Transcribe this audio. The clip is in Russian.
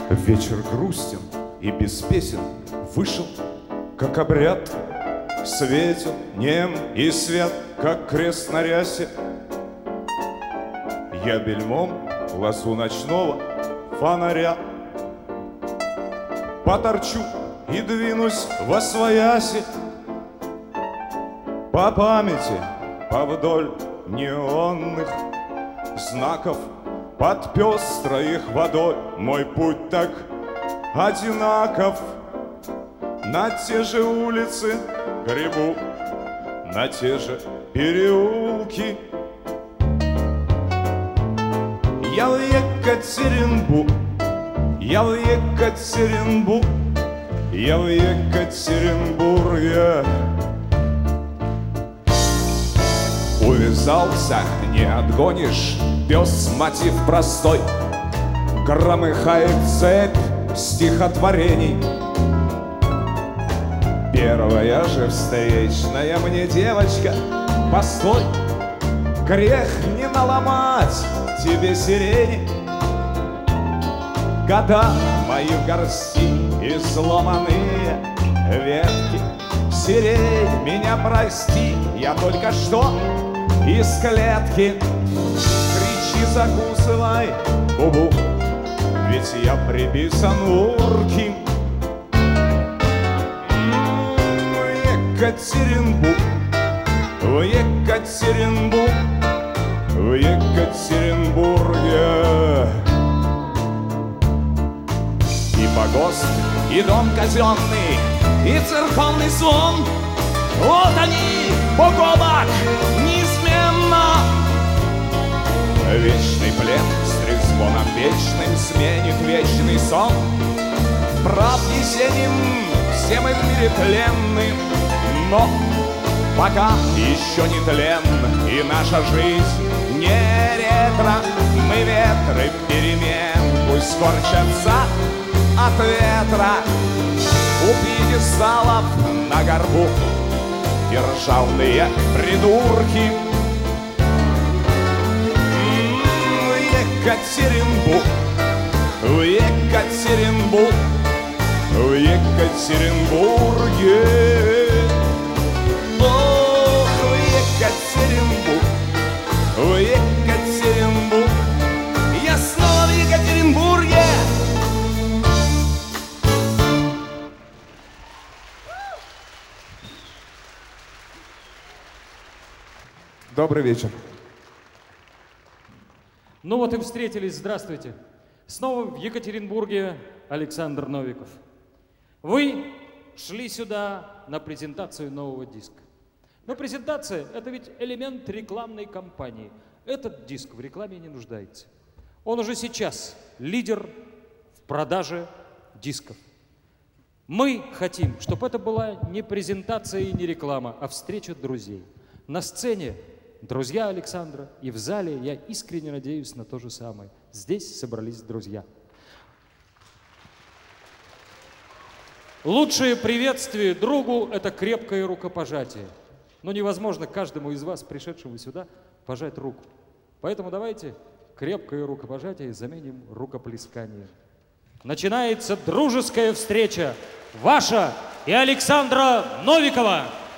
Вечер грустен и без песен вышел, как обряд. Светил, нем и свят, как крест на рясе. Я бельмом лазу ночного фонаря поторчу и двинусь восвояси. По памяти, повдоль неонных знаков, под пестрой их водой мой путь так одинаков. На те же улицы гребу, на те же переулки. Я в Екатеринбург, я в Екатеринбург, я в Екатеринбурге. Увязался, не отгонишь, пес мотив простой, громыхает цепь стихотворений. Первая же встречная мне девочка, постой, грех не наломать тебе сирени. Года мои в горсти изломанные ветки. Сирень, меня прости, я только что из клетки. Кричи, закусывай губу, ведь я приписан урки. Екатеринбург, в Екатеринбург, в Екатеринбурге. И погост, и дом казенный, и церковный звон, вот они, бок о бок, неизменно. Вечный плен с трезвоном вечным сменит вечный сон. Прав Есенин, все мы в мире пленны, но пока еще не тлен, и наша жизнь не ретро. Мы ветры перемен, пусть корчатся от ветра. У пьедесталов на горбу державные придурки. Екатеринбург, в Екатеринбург, в Екатеринбурге. Ох, в Екатеринбург, в Екатеринбург. Я снова в Екатеринбурге. Добрый вечер. Ну вот и встретились, здравствуйте. Снова в Екатеринбурге Александр Новиков. Вы шли сюда на презентацию нового диска. Но презентация – это ведь элемент рекламной кампании. Этот диск в рекламе не нуждается. Он уже сейчас лидер в продаже дисков. Мы хотим, чтобы это была не презентация и не реклама, а встреча друзей. На сцене друзья Александра, и в зале я искренне надеюсь на то же самое. Здесь собрались друзья. Лучшее приветствие другу – это крепкое рукопожатие. Но невозможно каждому из вас, пришедшему сюда, пожать руку. Поэтому давайте крепкое рукопожатие заменим рукоплесканием. Начинается дружеская встреча ваша и Александра Новикова.